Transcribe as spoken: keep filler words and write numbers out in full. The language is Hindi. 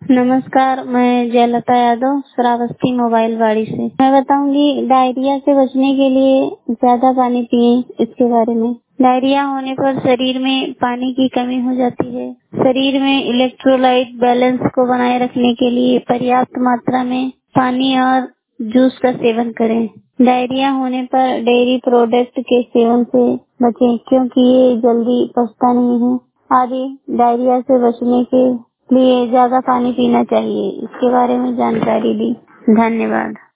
नमस्कार, मैं जयलता यादव श्रावस्ती मोबाइल वाड़ी से। मैं बताऊंगी डायरिया से बचने के लिए ज्यादा पानी पिएं, इसके बारे में। डायरिया होने पर शरीर में पानी की कमी हो जाती है। शरीर में इलेक्ट्रोलाइट बैलेंस को बनाए रखने के लिए पर्याप्त मात्रा में पानी और जूस का सेवन करें। डायरिया होने पर डेयरी प्रोडक्ट के सेवन से बचें, क्योंकि ये जल्दी पचता नहीं है। आदि डायरिया से बचने के लिए ज्यादा पानी पीना चाहिए, इसके बारे में जानकारी दी। धन्यवाद।